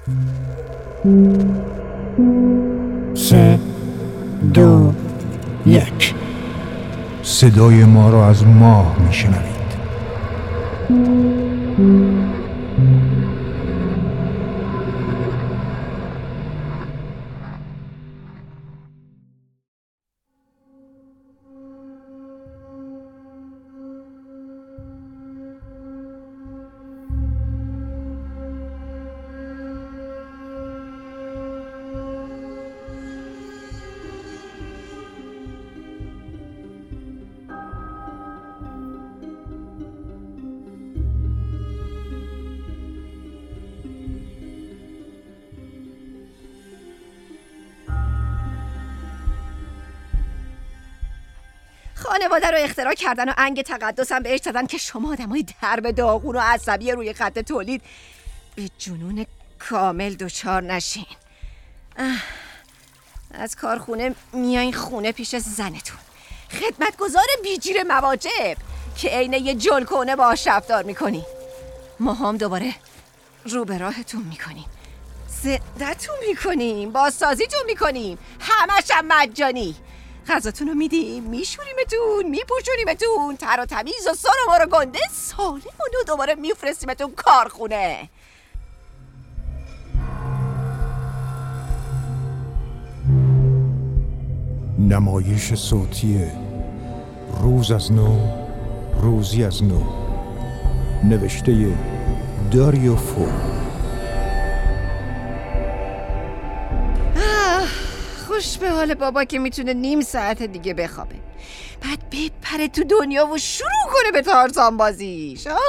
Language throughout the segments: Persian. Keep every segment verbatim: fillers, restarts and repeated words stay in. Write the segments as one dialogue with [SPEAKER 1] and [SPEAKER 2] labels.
[SPEAKER 1] سه دو یک. صدای ما را از ماه میشنوید.
[SPEAKER 2] خانواده رو اختراع کردن و انگ تقدس هم بهش دادن که شما آدمای درب داغون و عصبی روی خط تولید به جنون کامل دچار نشین. از کارخونه میایین خونه پیش زنتون، خدمتگزار بیجیر مواجب که عین یه جلکونه باهاش رفتار میکنین. ما هم دوباره رو به راهتون میکنیم، زندتون میکنیم، بازسازیتون میکنیم، همش هم مجانی. غذاتون رو میدیم، میشوریمتون، میپوشونیمتون، تر و تمیز و سر و مار و گنده سالمون رو دوباره میفرستیمتون کارخونه.
[SPEAKER 1] نمایش صوتی روز از نو، روزی از نو، نوشته داریو فو.
[SPEAKER 2] خوش به حال بابا که میتونه نیم ساعت دیگه بخوابه، بعد بپره تو دنیا و شروع کنه به تارزان بازیش. آه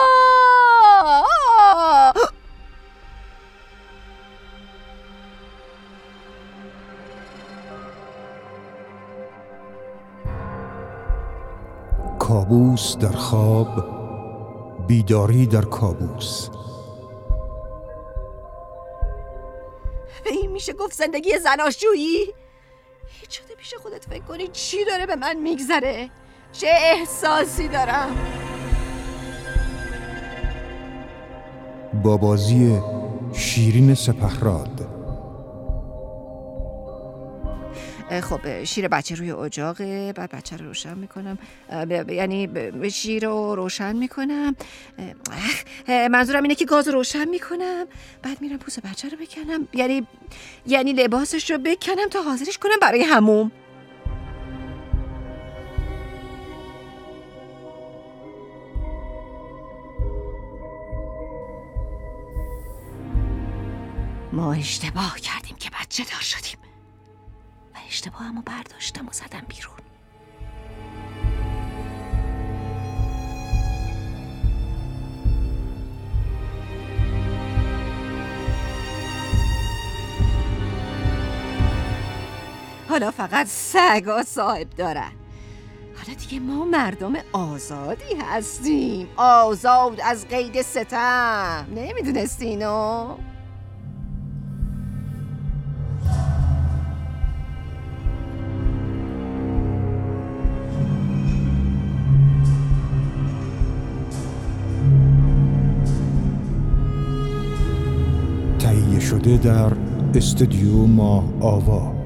[SPEAKER 2] آه.
[SPEAKER 1] کابوس در خواب، بیداری در کابوس.
[SPEAKER 2] به این میشه گفت زندگی زناشویی؟ هیچ شده پیش خودت فکر کنی چی داره به من میگذره؟ چه احساسی دارم؟
[SPEAKER 1] با بازی شیرین سپهراد.
[SPEAKER 2] خب شیر بچه روی اجاقه، بعد بچه رو روشن میکنم، یعنی شیر رو روشن میکنم، منظورم اینه که گاز رو روشن میکنم، بعد میرم پوست بچه رو بکنم، یعنی یعنی لباسش رو بکنم تا حاضرش کنم برای حموم. ما اشتباه کردیم که بچه دار شدیم و اشتباهمو برداشتم و زدم بیرون. حالا فقط سگا صاحب دارن. حالا دیگه ما مردم آزادی هستیم، آزاد از قید ستم. نمیدونستی اینو؟
[SPEAKER 1] تهیه شده در استودیو ماه آوا.